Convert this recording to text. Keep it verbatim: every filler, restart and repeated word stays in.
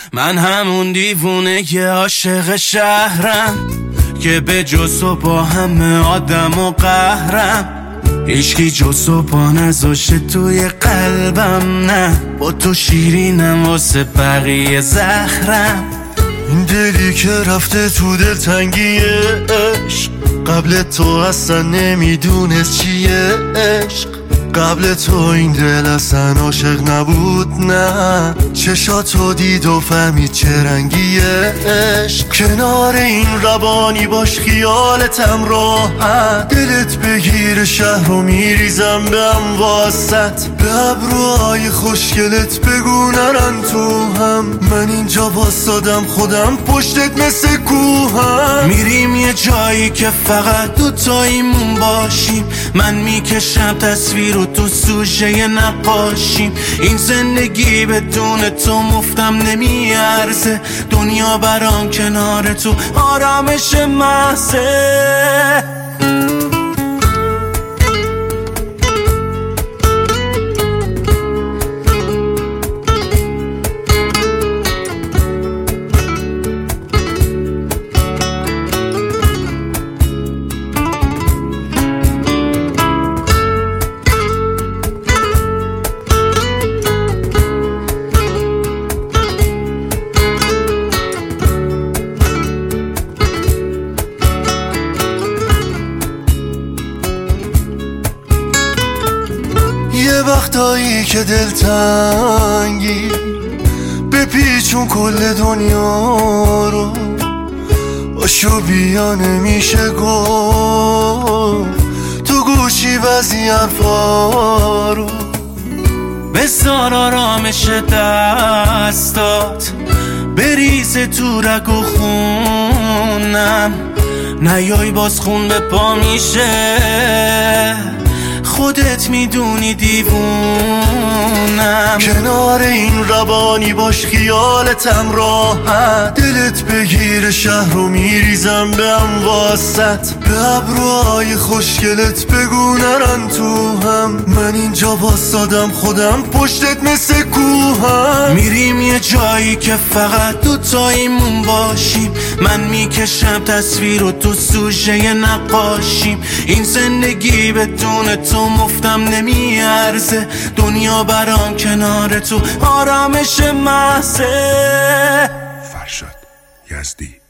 من همون دیوونه که عاشق شهرم، که به جز و با همه آدم و قهرم. هیچکی جز و با نذاشته توی قلبم، نه با تو شیرینم واسه بقیه زهرم. این دلی که رفته تو دل تنگی عشق، قبل تو اصلا نمیدونست چیه عشق. قبل تو این دل اصلا عاشق نبود، نه چشاتو دید و فهمید چه رنگیه عشق. کنار این ربانی باش خیالتم راحت، دلت بگیر شهر و میریزم به هم واسط. به ابروهای خوشگلت بگو نرن تو هم، من اینجا واسادم خودم پشتت مثل کوهم. میریم یه جایی که فقط دوتاییمون باشیم، من میکشم تصویر و تو سوژه نقاشیم. این زندگی بدون تو مفتم نمیارزه، دنیا برام کنار تو آرامش محضه. یه وقتایی که دلتنگی بپیچون کل دنیا رو، باشو بیا نمیشه گفت تو گوشی بعضی حرفا رو. بذار آرامش دستات بریزه تو رگ و خونم، نیای باز خون به پا میشه، خودت میدونی دیوونم. کنار این ربانی باش خیالتم راحت، دلت بگیر شهر و میریزم به هم واسط. به ابروهای خوشگلت بگو نرن تو هم، من اینجا واسادم خودم پشتت مثل کوهم. میریم یه جایی که فقط دوتاییمون باشیم، من میکشم تصویر و تو سوژه نقاشیم. این زندگی بدون تو مفتم نمیارزه، دنیا برام کنار تو آرامش محضه. فرشاد یزدی.